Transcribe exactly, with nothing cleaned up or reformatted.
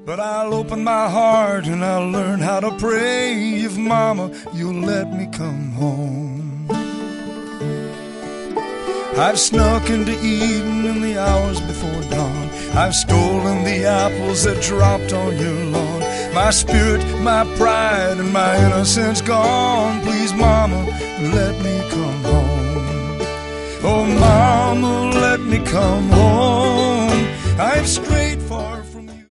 But I'll open my heart and I'll learn how to pray if, Mama, you'll let me come home. I've snuck into Eden in the hours before dawn. I've stolen the apples that dropped on your lawn. My spirit, my pride, and my innocence gone. Please, Mama, let me come home. Oh, Mama, let me come home.